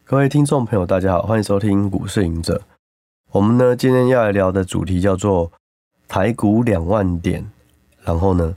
各位听众朋友，大家好，欢迎收听股市赢者。我们呢今天要来聊的主题叫做台股2万点。然后呢，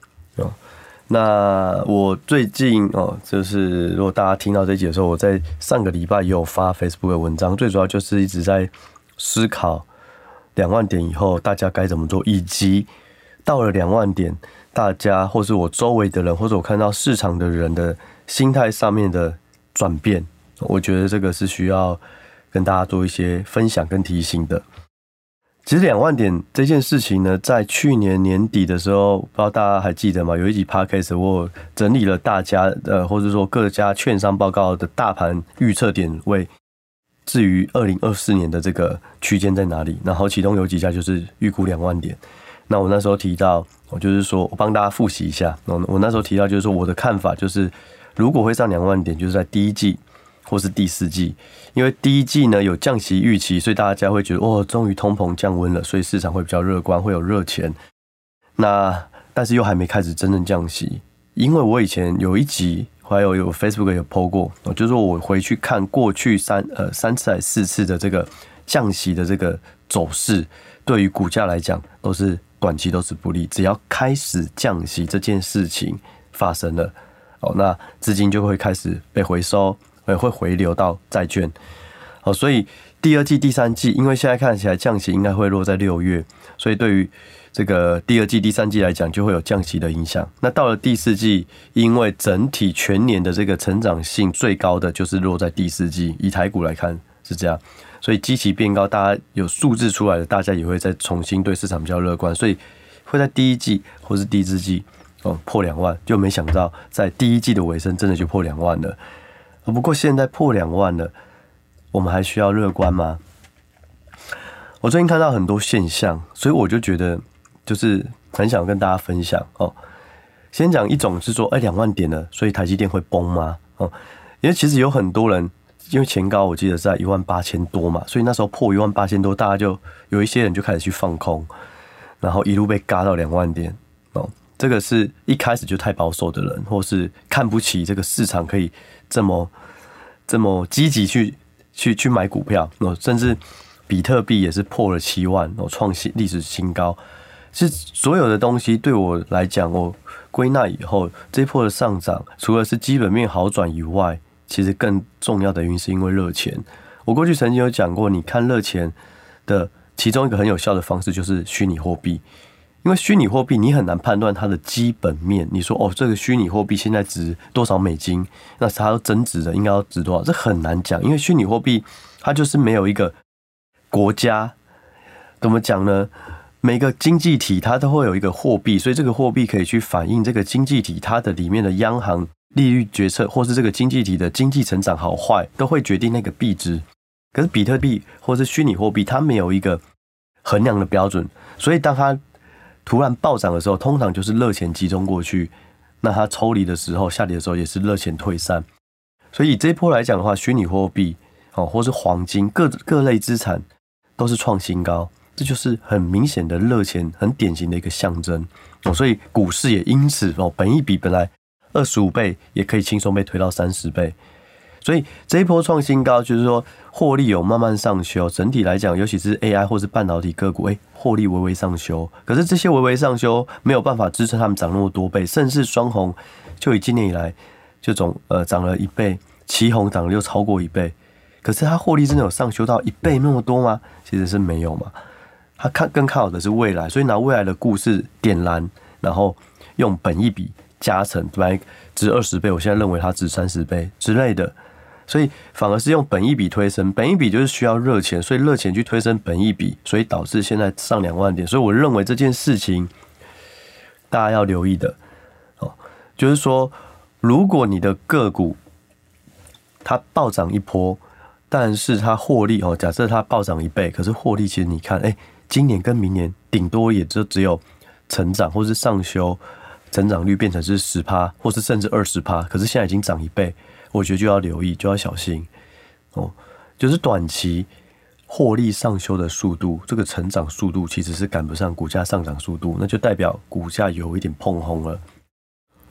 那我最近就是如果大家听到这集的时候，我在上个礼拜也有发 Facebook 的文章，最主要就是一直在思考2万点以后大家该怎么做，以及到了2万点，大家或是我周围的人，或者我看到市场的人的心态上面的转变。我觉得这个是需要跟大家做一些分享跟提醒的。其实2万点这件事情呢，在去年年底的时候，不知道大家还记得吗？有一集 Podcast 我整理了大家或者说各家券商报告的大盘预测点位，至于2024年的这个区间在哪里，然后其中有几家就是预估2万点。那我那时候提到，我就是说我帮大家复习一下，我那时候提到就是说我的看法就是，如果会上2万点，就是在第一季或是第四季，因为第一季呢有降息预期，所以大家会觉得终于通膨降温了，所以市场会比较乐观，会有热钱。那但是又还没开始真正降息，因为我以前有一集还有 Facebook 有 po 过，就是说我回去看过去三次还4次的这个降息的这个走势，对于股价来讲都是短期都是不利，只要开始降息这件事情发生了，那资金就会开始被回收。会回流到债券，所以第二季、第三季，因为现在看起来降息应该会落在6月，所以对于这个第二季、第三季来讲，就会有降息的影响。那到了第四季，因为整体全年的这个成长性最高的就是落在第四季，以台股来看是这样，所以基期变高，大家有数字出来的，大家也会再重新对市场比较乐观，所以会在第一季或是第四季破2万，就没想到在第一季的尾声真的就破2万了。不过现在破2万了，我们还需要乐观吗？我最近看到很多现象，所以我就觉得就是很想跟大家分享先讲一种是说2万点了，所以台积电会崩吗？因为其实有很多人，因为前高我记得是在18000多嘛，所以那时候破18000多，大家就有一些人就开始去放空，然后一路被嘎到2万点这个是一开始就太保守的人，或是看不起这个市场可以这么积极去买股票，甚至比特币也是破了7万，创历史新高。是所有的东西对我来讲，我归纳以后，这一波的上涨，除了是基本面好转以外，其实更重要的原因是因为热钱。我过去曾经有讲过，你看热钱的其中一个很有效的方式就是虚拟货币。因为虚拟货币你很难判断它的基本面，你说这个虚拟货币现在值多少美金，那它要增值的应该要值多少，这很难讲。因为虚拟货币它就是没有一个国家怎么讲呢？每个经济体它都会有一个货币，所以这个货币可以去反映这个经济体它的里面的央行利率决策，或是这个经济体的经济成长好坏，都会决定那个币值。可是比特币或是虚拟货币，它没有一个衡量的标准，所以当它突然暴涨的时候，通常就是热钱集中过去，那它抽离的时候、下跌的时候也是热钱退散。所以以这一波来讲的话，虚拟货币或是黄金各类资产都是创新高，这就是很明显的热钱很典型的一个象征所以股市也因此本益比本来25倍也可以轻松被推到30倍。所以这一波创新高，就是说获利有慢慢上修，整体来讲，尤其是 AI 或是半导体个股，获利微微上修。可是这些微微上修没有办法支撑他们涨那么多倍，甚至双红就以今年以来就涨了1倍，奇鋐涨了又超过1倍。可是它获利真的有上修到1倍那么多吗？其实是没有嘛。它更看好的是未来，所以拿未来的故事点燃，然后用本益比加成，本来值20倍，我现在认为它值30倍之类的。所以反而是用本益比推升，本益比就是需要热钱，所以热钱去推升本益比，所以导致现在上2万点。所以我认为这件事情大家要留意的就是说，如果你的个股它暴涨一波，但是它获利假设它暴涨1倍，可是获利其实你看今年跟明年顶多也就只有成长或是上修，成长率变成是10%或是甚至20%，可是现在已经涨1倍。我觉得就要留意，就要小心就是短期获利上修的速度，这个成长速度其实是赶不上股价上涨速度，那就代表股价有一点碰轰了。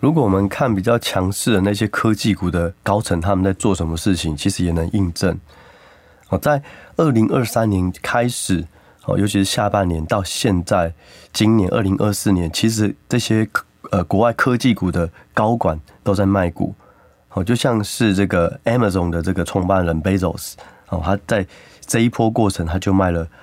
如果我们看比较强势的那些科技股的高层，他们在做什么事情，其实也能印证。在2023年开始，尤其是下半年到现在，今年2024年，其实这些国外科技股的高管都在卖股。就像是这个 Amazon 的这个创办人 Bezos， 他在这一波过程，他就卖了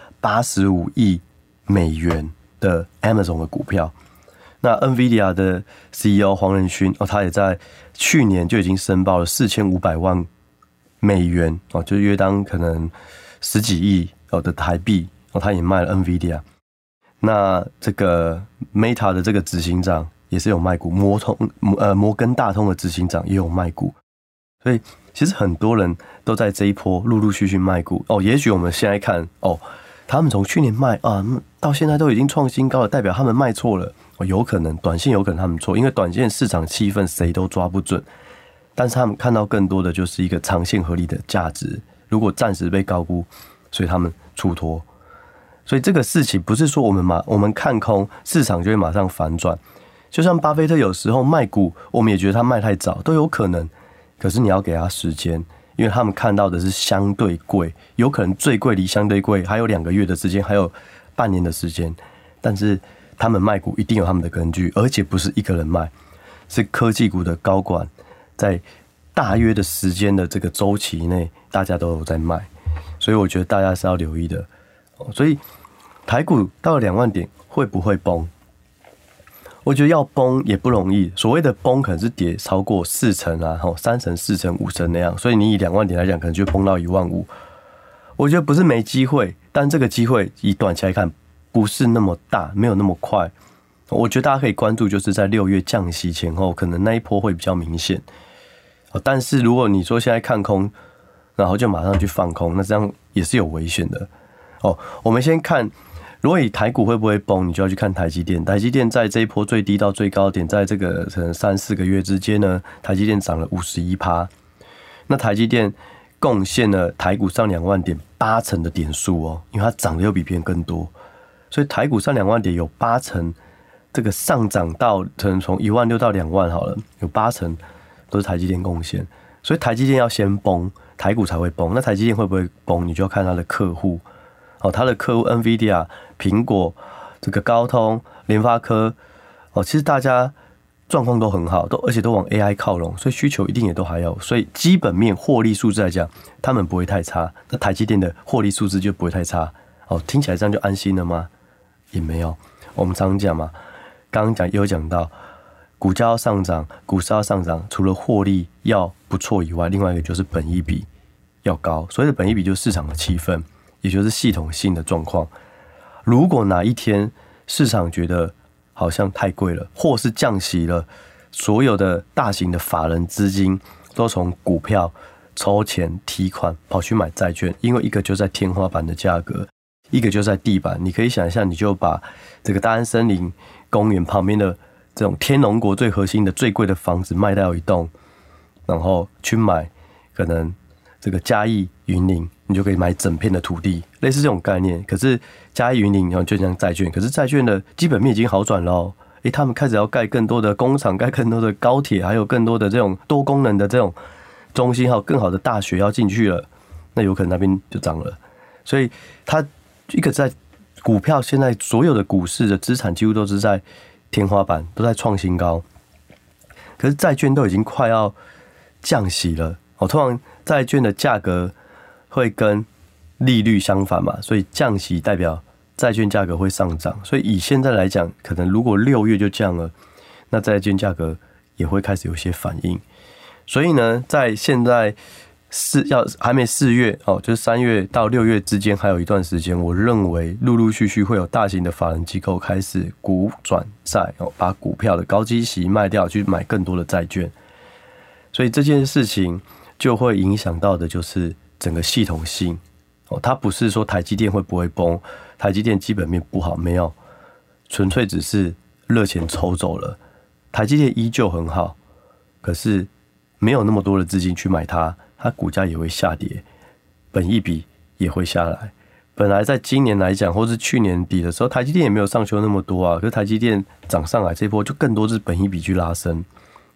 85亿美元的 Amazon 的股票。那 NVIDIA 的 CEO 黄仁勋，他也在去年就已经申报了4500万美元，就约当可能10几亿的台币，他也卖了 NVIDIA。那这个 Meta 的这个执行长也是有卖股，摩根大通的执行长也有卖股，所以其实很多人都在这一波陆陆续续卖股。也许我们现在看他们从去年卖到现在都已经创新高了，代表他们卖错了。有可能短线有可能他们错，因为短线市场气氛谁都抓不准，但是他们看到更多的就是一个长线合理的价值，如果暂时被高估，所以他们出脱。所以这个事情不是说我们看空市场就会马上反转，就像巴菲特有时候卖股，我们也觉得他卖太早都有可能，可是你要给他时间，因为他们看到的是相对贵，有可能最贵离相对贵还有2个月的时间，还有半年的时间，但是他们卖股一定有他们的根据，而且不是一个人卖，是科技股的高管在大约的时间的这个周期内，大家都有在卖，所以我觉得大家是要留意的。所以台股到了2万点会不会崩？我觉得要崩也不容易，所谓的崩可能是跌超过4成啊，3成、4成、5成那样，所以你以2万点来讲，可能就崩到15000。我觉得不是没机会，但这个机会以短期来看不是那么大，没有那么快。我觉得大家可以关注，就是在6月降息前后，可能那一波会比较明显。但是如果你说现在看空，然后就马上去放空，那这样也是有危险的。我们先看，如果以台股会不会崩，你就要去看台积电。台积电在这一波最低到最高点，在这个可能3-4个月之间呢，台积电涨了51%。那台积电贡献了台股上2万点8成的点数因为它涨得又比别人更多。所以台股上2万点有8成，这个上涨到可能从16000到2万好了，有8成都是台积电贡献。所以台积电要先崩，台股才会崩。那台积电会不会崩，你就要看它的客户。它的客户 NVIDIA、苹果、这个高通、联发科，其实大家状况都很好，而且都往 AI 靠拢，所以需求一定也都还有。所以基本面获利数字来讲，他们不会太差。那台积电的获利数字就不会太差。听起来这样就安心了吗？也没有。我们常讲嘛，刚刚也有讲到，股价要上涨，股市要上涨，除了获利要不错以外，另外一个就是本益比要高。所谓的本益比就是市场的气氛，也就是系统性的状况。如果哪一天市场觉得好像太贵了，或是降息了，所有的大型的法人资金都从股票抽钱提款跑去买债券，因为一个就在天花板的价格，一个就在地板。你可以想象，你就把这个大安森林公园旁边的这种天龙国最核心的最贵的房子卖掉一栋，然后去买可能这个嘉义云林，你就可以买整片的土地，类似这种概念。可是嘉义云林就像债券，可是债券的基本面已经好转了他们开始要盖更多的工厂，盖更多的高铁，还有更多的这种多功能的这种中心，还有更好的大学要进去了，那有可能那边就涨了。所以它一个在股票，现在所有的股市的资产几乎都是在天花板，都在创新高。可是债券都已经快要降息了，通常债券的价格会跟利率相反嘛，所以降息代表债券价格会上涨。所以以现在来讲，可能如果6月就降了，那债券价格也会开始有些反应。所以呢，在现在还没4月就是3月到6月之间还有一段时间，我认为陆陆续续会有大型的法人机构开始股转债，把股票的高基息卖掉，去买更多的债券。所以这件事情就会影响到的就是整个系统性。它不是说台积电会不会崩，台积电基本面不好，没有，纯粹只是热钱抽走了。台积电依旧很好，可是没有那么多的资金去买它，它股价也会下跌，本益比也会下来。本来在今年来讲，或是去年底的时候，台积电也没有上修那么多啊，可是台积电涨上来这一波就更多是本益比去拉升。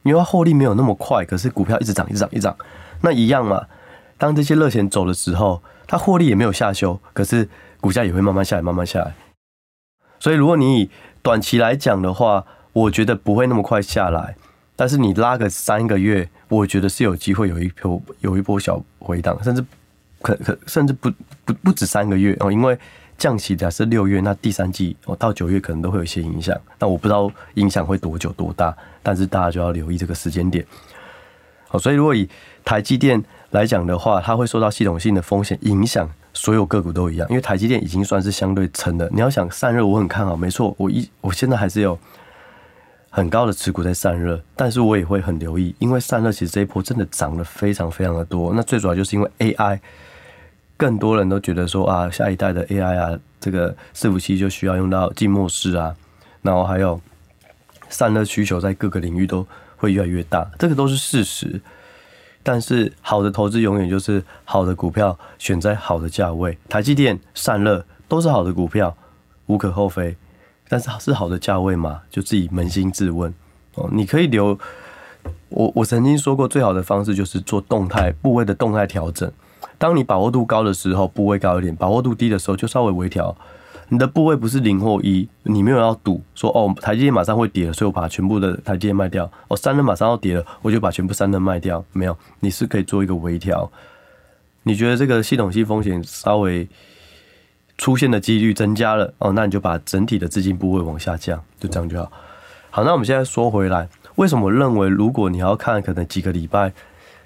因为它获利没有那么快，可是股票一直涨，一直涨，一直涨，那一样嘛。当这些热钱走的时候，它获利也没有下修，可是股价也会慢慢下来，慢慢下来。所以如果你以短期来讲的话，我觉得不会那么快下来，但是你拉个3个月，我觉得是有机会有一波小回档，甚至不止3个月哦，因为降息假设6月，那第3季到9月可能都会有一些影响。那我不知道影响会多久多大，但是大家就要留意这个时间点。好，所以如果以台积电来讲的话，它会受到系统性的风险影响，所有个股都一样，因为台积电已经算是相对撑的。你要想散热，我很看好，没错，我现在还是有很高的持股在散热，但是我也会很留意，因为散热其实这一波真的涨得非常非常的多。那最主要就是因为 AI， 更多人都觉得说啊，下一代的 AI 啊，这个伺服器就需要用到浸没式啊，然后还有散热需求在各个领域都会越来越大，这个都是事实。但是好的投资永远就是好的股票选在好的价位，台积电、散热都是好的股票，无可厚非。但是是好的价位嘛，就自己扪心自问哦。你可以留我曾经说过，最好的方式就是做部位的动态调整。当你把握度高的时候，部位高一点；把握度低的时候，就稍微微调。你的部位不是0或1，你没有要赌说哦，台积电马上会跌了，所以我把全部的台积电卖掉。哦，散热马上要跌了，我就把全部散热卖掉。没有，你是可以做一个微调。你觉得这个系统性风险稍微出现的几率增加了哦，那你就把整体的资金部位往下降，就这样就好。好，那我们现在说回来，为什么我认为如果你要看可能几个礼拜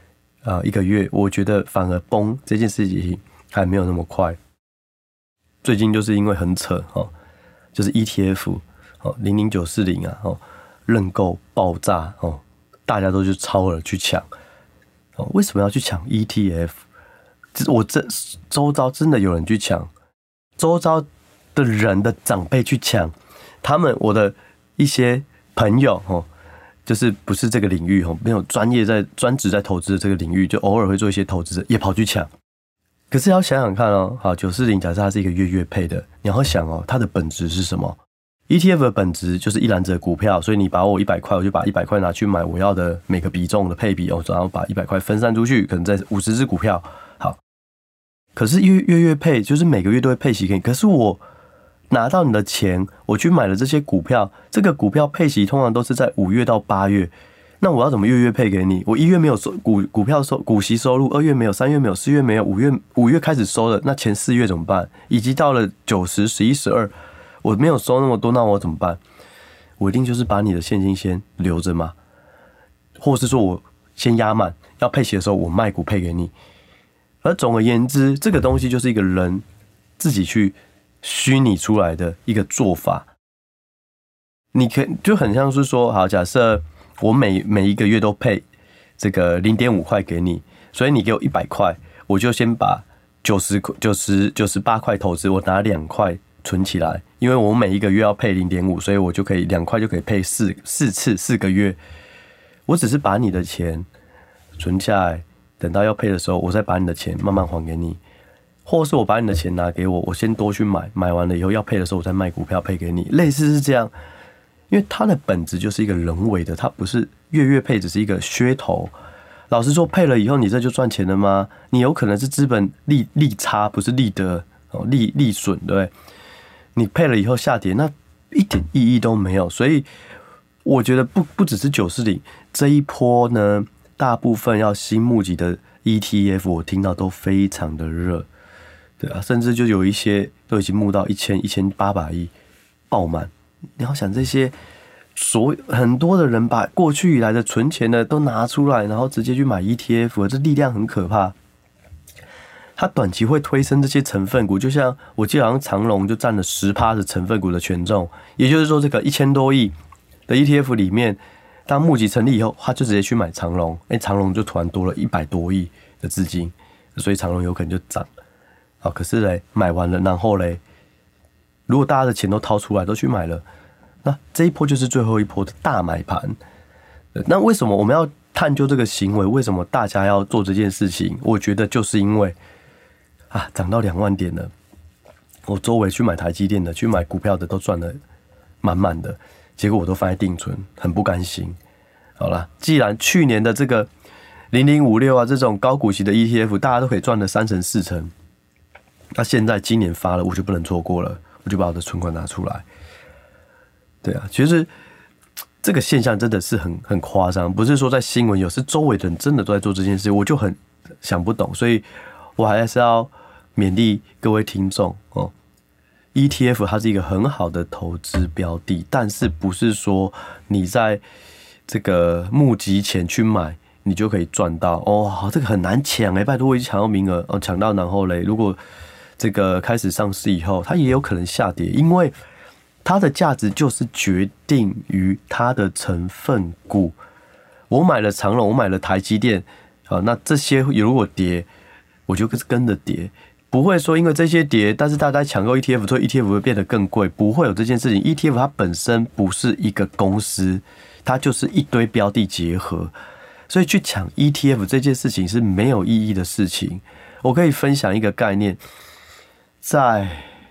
1个月，我觉得反而崩这件事情还没有那么快。最近就是因为很扯哦，就是 ETF 哦00940啊哦认购爆炸哦，大家都去超额去抢哦。为什么要去抢 ETF？ 我周遭真的有人去抢，周遭的人的长辈去抢，我的一些朋友哦，就是不是这个领域哦，没有专职在投资的这个领域，就偶尔会做一些投资者也跑去抢。可是要想想看哦，好，940假设它是一个月配的，你要想哦，它的本质是什么 ？ETF 的本质就是一篮子的股票，所以你把我100块，我就把100块拿去买我要的每个比重的配比哦，然后把100块分散出去，可能在50只股票。好，可是月配就是每个月都会配息给你，可是我拿到你的钱，我去买了这些股票，这个股票配息通常都是在5月到8月。那我要怎么月配给你？我1月没有股票股息收入，2月没有，3月没有，4月没有，5月开始收了，那前4月怎么办？以及到了9、10、11、12，我没有收那么多，那我怎么办？我一定就是把你的现金先留着嘛，或是说我先压满，要配息的时候我卖股配给你。而总而言之，这个东西就是一个人自己去虚拟出来的一个做法。你就很像是说，好，假设我每一个月都配这个0.5块给你，所以你给我100块，我就先把98块投资，我拿2块存起来，因为我每一个月要配0.5，所以我就可以2块就可以配4次4个月。我只是把你的钱存下来，等到要配的时候，我再把你的钱慢慢还给你，或是我把你的钱拿给我，我先多去买完了以后要配的时候，我再卖股票配给你，类似是这样。因为它的本质就是一个人为的，它不是月配，只是一个噱头。老实说，配了以后你这就赚钱了吗？你有可能是资本利差，不是利得哦，利损，对不对？你配了以后下跌，那一点意义都没有。所以我觉得不只是940这一波呢，大部分要新募集的 ETF， 我听到都非常的热，对啊，甚至就有一些都已经募到1800亿爆满。你要想这些很多的人把过去以来的存钱的都拿出来，然后直接去买 ETF， 这力量很可怕。它短期会推升这些成分股，就像我记得好像长荣就占了10% 的成分股的权重，也就是说这个1000多亿的 ETF 里面，当募集成立以后，他就直接去买长荣，长荣就突然多了100多亿的资金，所以长荣有可能就涨。好，可是嘞买完了，然后嘞，如果大家的钱都掏出来都去买了，那这一波就是最后一波的大买盘。那为什么我们要探究这个行为？为什么大家要做这件事情？我觉得就是因为涨到2万点了，我周围去买台积电的、去买股票的都赚了满满的，结果我都放在定存，很不甘心。 好了，既然去年的这个0056啊这种高股息的 ETF， 大家都可以赚了3成4成，那现在今年发了，我就不能错过了，我就把我的存款拿出来。对啊，其实这个现象真的是很夸张，不是说在新闻有，是周围的人真的都在做这件事，我就很想不懂，所以我还是要勉励各位听众哦。ETF 它是一个很好的投资标的，但是不是说你在这个募集前去买，你就可以赚到哦。这个很难抢拜托，我已经抢到名额哦，抢到然后嘞，如果这个开始上市以后，它也有可能下跌，因为它的价值就是决定于它的成分股。我买了长荣，我买了台积电，那这些如果跌，我就跟着跌，不会说因为这些跌，但是大家抢购 ETF， 所以 ETF 会变得更贵，不会有这件事情。ETF 它本身不是一个公司，它就是一堆标的结合，所以去抢 ETF 这件事情是没有意义的事情。我可以分享一个概念，在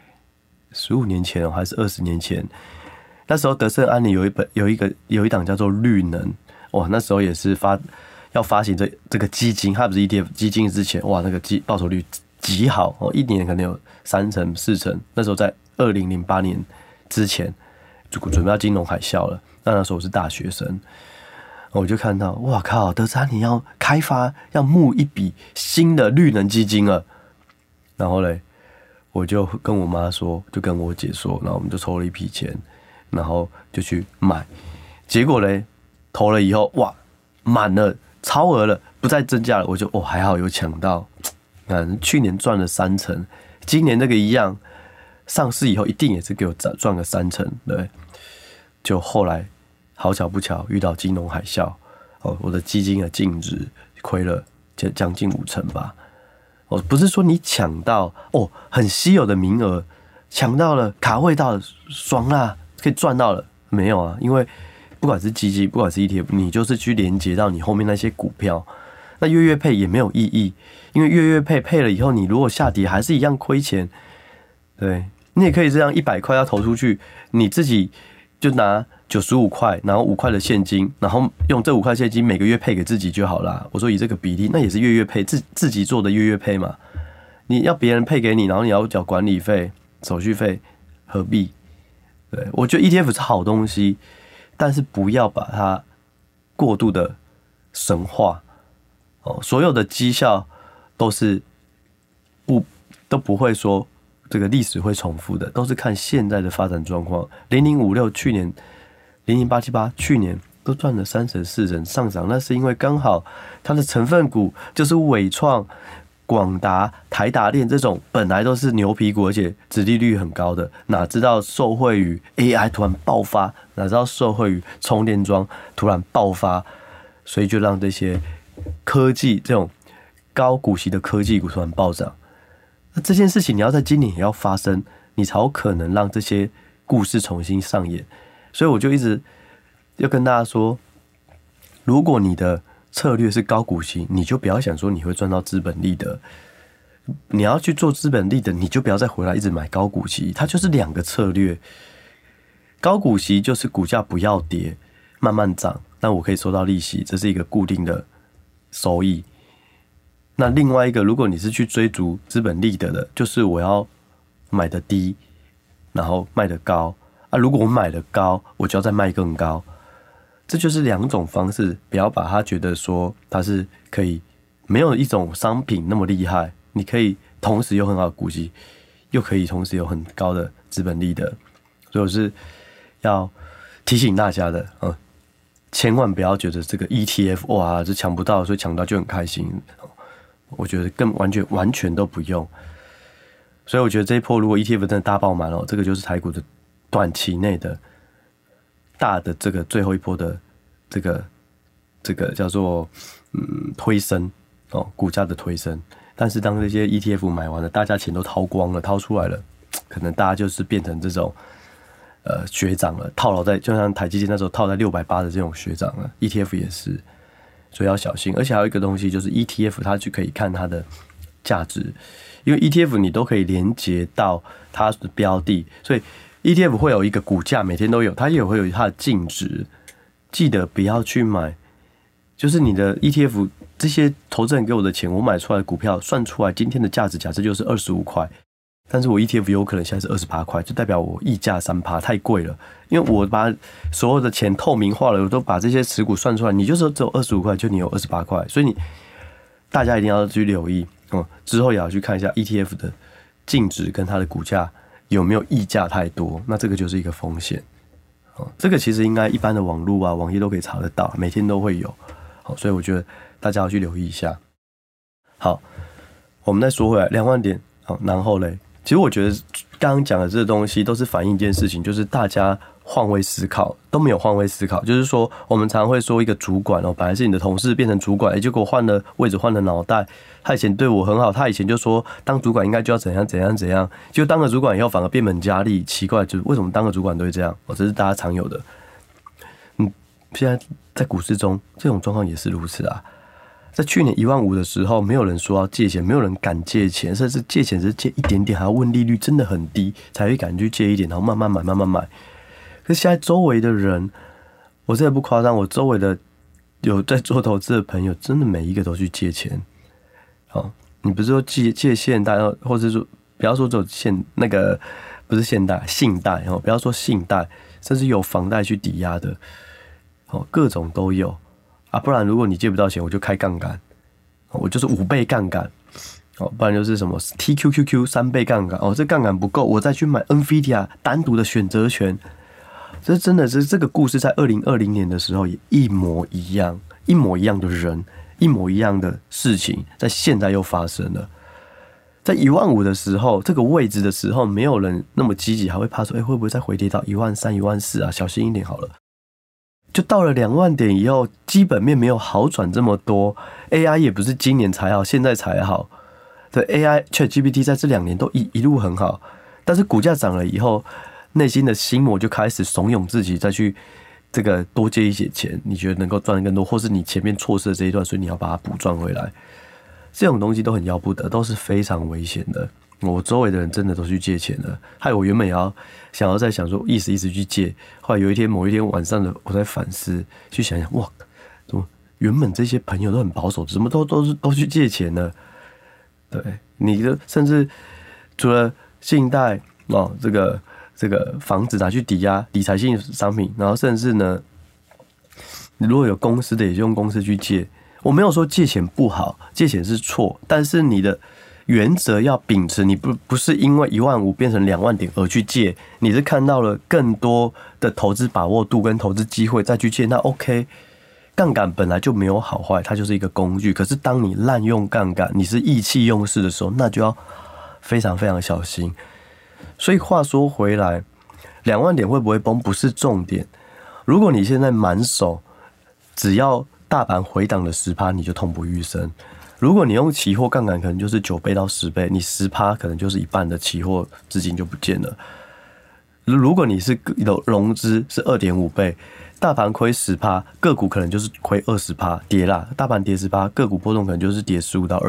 15年前还是20年前，那时候德胜安宁有一档叫做绿能，哇，那时候也是要发行这个基金，它不是 ETF 基金之前，哇，那个报酬率极好哦，一年可能有3成4成。那时候在2008年之前，就准备要金融海啸了。那时候我是大学生，我就看到，哇靠，德胜安宁要开发要募一笔新的绿能基金了，然后嘞。我就跟我妈说，就跟我姐说，然后我们就筹了一批钱，然后就去买。结果嘞，投了以后，哇，满了，超额了，不再增加了。我就还好有抢到。去年赚了3成，今年这个一样，上市以后一定也是给我赚个3成，对。就后来好巧不巧遇到金融海啸，我的基金的净值亏了将近5成吧。不是说你抢到很稀有的名额，抢到了卡位到了，爽啦，可以赚到了，没有啊？因为不管是基金，不管是 ETF， 你就是去连接到你后面那些股票，那月配也没有意义，因为月配了以后，你如果下跌还是一样亏钱。对，你也可以这样100块要投出去，你自己就拿95块，然后5块的现金，然后用这5块现金每个月配给自己就好啦。我说以这个比例，那也是月配，自己做的月配嘛。你要别人配给你，然后你要缴管理费、手续费，何必？对，我觉得 ETF 是好东西，但是不要把它过度的神化。所有的绩效都不会说这个历史会重复的，都是看现在的发展状况。0056去年。00878去年都赚了3成4成上涨，那是因为刚好它的成分股就是伟创、广达、台达电这种本来都是牛皮股，而且殖利率很高的，哪知道受惠于 AI 突然爆发，哪知道受惠于充电桩突然爆发，所以就让这些科技这种高股息的科技股突然暴涨。那这件事情你要在今年也要发生，你才有可能让这些故事重新上演。所以我就一直要跟大家说，如果你的策略是高股息，你就不要想说你会赚到资本利得。你要去做资本利得，你就不要再回来一直买高股息。它就是2个策略。高股息就是股价不要跌，慢慢涨，但我可以收到利息，这是一个固定的收益。那另外一个，如果你是去追逐资本利得的，就是我要买的低，然后卖的高。如果我买的高，我就要再卖更高，这就是2种方式。不要把它觉得说它是可以，没有一种商品那么厉害，你可以同时有很好的股息，又可以同时有很高的资本利得。所以我是要提醒大家的，千万不要觉得这个 ETF 哇就抢不到，所以抢到就很开心。我觉得更完全都不用。所以我觉得这一波如果 ETF 真的大爆满这个就是台股的短期内的大的这个最后一波的这个叫做推升股价的推升。但是当这些 ETF 买完了，大家钱都掏光了，掏出来了，可能大家就是变成这种学长了，套牢在就像台积电那时候套在680的这种学长了 ，ETF 也是，所以要小心。而且还有一个东西就是 ETF 它就可以看它的价值，因为 ETF 你都可以连接到它的标的，所以 ETF 会有一个股价，每天都有，它也会有它的净值记得不要去买，就是你的 ETF 这些投资人给我的钱，我买出来的股票算出来今天的价值，假设就是25块，但是我 ETF 有可能现在是28块，就代表我溢价3%，太贵了。因为我把所有的钱透明化了，我都把这些持股算出来，你就是只有25块，就你有28块，所以大家一定要去留意，之后也要去看一下 ETF 的净值跟它的股价有没有溢价太多，那这个就是一个风险。这个其实应该一般的网络啊、网页都可以查得到，每天都会有。所以我觉得大家要去留意一下。好，我们再说回来，2万点，然后嘞，其实我觉得刚刚讲的这个东西都是反映一件事情，就是大家换位思考都没有换位思考。就是说，我们常常会说一个主管本来是你的同事变成主管，结果换了位置，换了脑袋。他以前对我很好，他以前就说当主管应该就要怎样怎样怎样，就当了主管以后反而变本加厉。奇怪，就是为什么当了主管都会这样？这是大家常有的。现在在股市中这种状况也是如此啊。在去年15000的时候，没有人说要借钱，没有人敢借钱，甚至借钱只是借一点点，还要问利率真的很低，才会敢去借一点，然后慢慢买，慢慢买。可是现在周围的人，我真的不夸张，我周围的有在做投资的朋友，真的每一个都去借钱。你不是说借现贷，或者说不要说只有那个不是现贷，信贷，不要说信贷，甚至有房贷去抵押的，各种都有啊。不然如果你借不到钱，我就开杠杆，我就是5倍杠杆，不然就是什么 TQQQ 3倍杠杆，这杠杆不够，我再去买 NVIDIA 单独的选择权。这真的是这个故事在2020年的时候也一模一样，一模一样的人。一模一样的事情在现在又发生了。在15000的时候，这个位置的时候，没有人那么积极，还会怕说会不会再回跌到13000、14000啊，小心一点好了。就到了2万点以后，基本面没有好转这么多， AI 也不是今年才好，现在才好。对 AI ChatGPT 在这2年都一路很好，但是股价涨了以后，内心的心魔就开始怂恿自己再去这个多借一些钱，你觉得能够赚得更多，或是你前面错失的这一段，所以你要把它补赚回来。这种东西都很要不得，都是非常危险的。我周围的人真的都去借钱了，害我原本也想要再想说意思去借，后来某一天晚上的我在反思，去想想，哇，怎么原本这些朋友都很保守，怎么都去借钱了？对，你的甚至除了信贷这个房子拿去抵押理财性商品，然后甚至呢，你如果有公司的，也就用公司去借。我没有说借钱不好，借钱是错，但是你的原则要秉持，你不是因为15000变成2万点而去借，你是看到了更多的投资把握度跟投资机会再去借，那 OK。杠杆本来就没有好坏，它就是一个工具。可是当你滥用杠杆，你是意气用事的时候，那就要非常非常小心。所以话说回来，2万点会不会崩不是重点。如果你现在满手，只要大盘回档的10%，你就痛不欲生。如果你用期货杠杆，可能就是9倍到10倍，你10%可能就是一半的期货资金就不见了。如果你是有融资是2.5倍，大盘亏10%，个股可能就是亏20%，跌啦，大盘跌10%，个股波动可能就是跌15到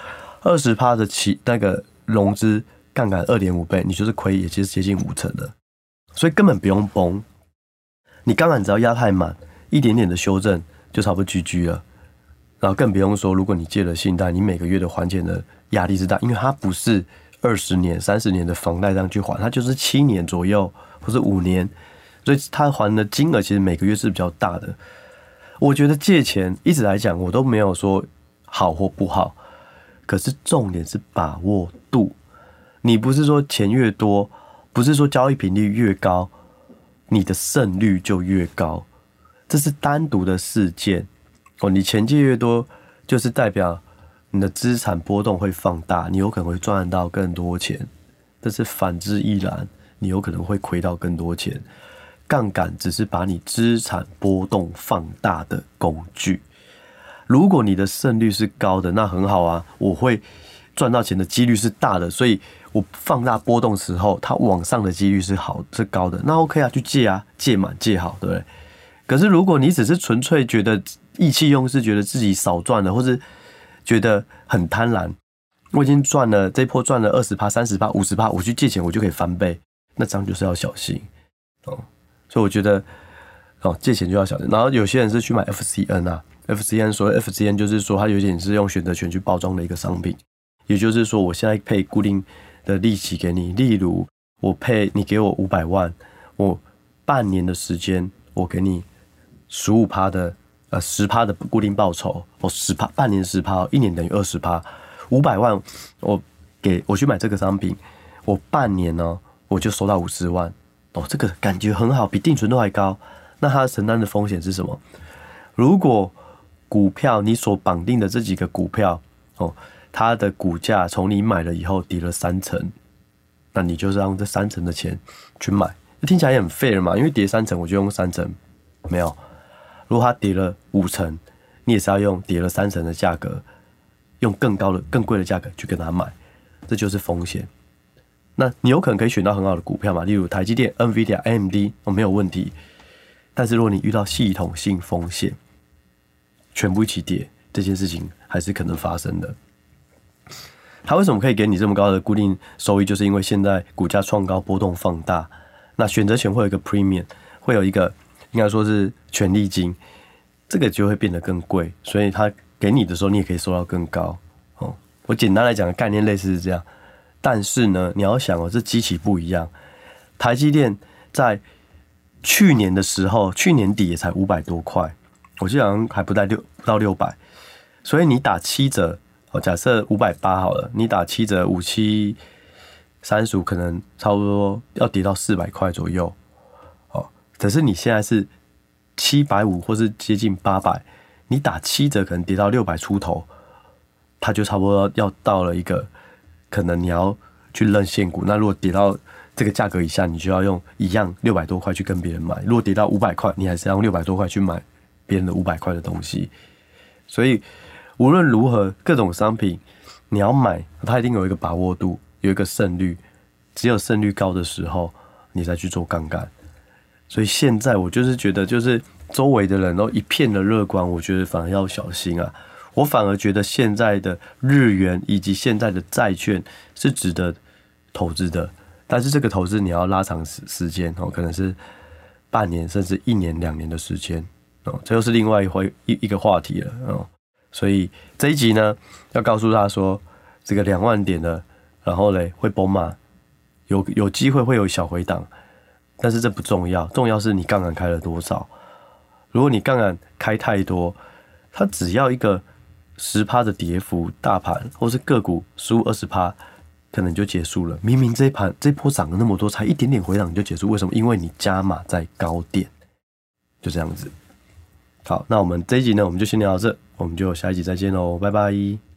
20%，20%的那个融资杠杆2.5倍，你就是亏，也就是接近50%了，所以根本不用崩。你杠杆只要压太满，一点点的修正就差不多 GG 了。然后更不用说，如果你借了信贷，你每个月的还钱的压力是大，因为它不是20年、30年的房贷这样去还，它就是7年左右或是5年，所以它还的金额其实每个月是比较大的。我觉得借钱一直来讲，我都没有说好或不好，可是重点是把握度。你不是说钱越多，不是说交易频率越高，你的胜率就越高，这是单独的事件。你钱借越多，就是代表你的资产波动会放大，你有可能会赚到更多钱。但是反之亦然，你有可能会亏到更多钱。杠杆只是把你资产波动放大的工具。如果你的胜率是高的，那很好啊，我会赚到钱的几率是大的，所以我放大波动的时候，它往上的几率是高的，那 OK 啊，去借啊，借满借好，对不对？可是如果你只是纯粹觉得意气用事，觉得自己少赚了，或是觉得很贪婪，我已经赚了这一波赚了20%、30%、50%，我去借钱我就可以翻倍，那这样就是要小心哦。所以我觉得哦，借钱就要小心。然后有些人是去买 FCN 啊，FCN 所谓 FCN 就是说它有点是用选择权去包装的一个商品，也就是说我现在配固定的利息给你，例如我配你给我500万，我半年的时间我给你15%的10%的固定报酬，我10%半年10%，一年等于20%，500万我去买这个商品，我半年呢我就收到50万，哦，这个感觉很好，比定存都还高。那它承担的风险是什么？如果股票你所绑定的这几个股票哦，它的股价从你买了以后跌了30%，那你就是用这30%的钱去买，听起来也很 fair 嘛，因为跌30%我就用30%，没有。如果它跌了50%，你也是要用跌了30%的价格，用更贵的价格去跟它买，这就是风险。那你有可能可以选到很好的股票嘛，例如台积电、NVIDIA、AMD 没有问题。但是如果你遇到系统性风险，全部一起跌，这件事情还是可能发生的。它为什么可以给你这么高的固定收益？就是因为现在股价创高，波动放大，那选择权会有一个 premium， 会有一个应该说是权利金，这个就会变得更贵，所以它给你的时候，你也可以收到更高。哦，我简单来讲的概念类似是这样。但是呢，你要想哦，这基期不一样。台积电在去年的时候，去年底也才500多块，我记得好像还不到600，所以你打7折，假设580好了，你打7折5735，可能差不多要跌到400块左右，哦，可是你现在是750或是接近800，你打7折可能跌到600出头，它就差不多要到了一个可能你要去认现股，那如果跌到这个价格以下，你就要用一样600多块去跟别人买。如果跌到500块，你还是要用600多块去买别人的500块的东西。所以无论如何，各种商品你要买，它一定有一个把握度，有一个胜率。只有胜率高的时候，你再去做杠杆。所以现在我就是觉得，就是周围的人都一片的乐观，我觉得反而要小心啊。我反而觉得现在的日元以及现在的债券是值得投资的。但是这个投资你要拉长时间，可能是半年甚至1年2年的时间，这又是另外一个话题了。所以这一集呢，要告诉他说，这个2万点的，然后嘞会崩嘛，有机会会有小回档，但是这不重要，重要是你杠杆开了多少。如果你杠杆开太多，它只要一个10%的跌幅，大盘或是个股15-20%。可能就结束了。明明这波涨了那么多，才一点点回档就结束，为什么？因为你加码在高点，就这样子。好，那我们这一集呢，我们就先聊到这，我们就下一集再见喽，拜拜。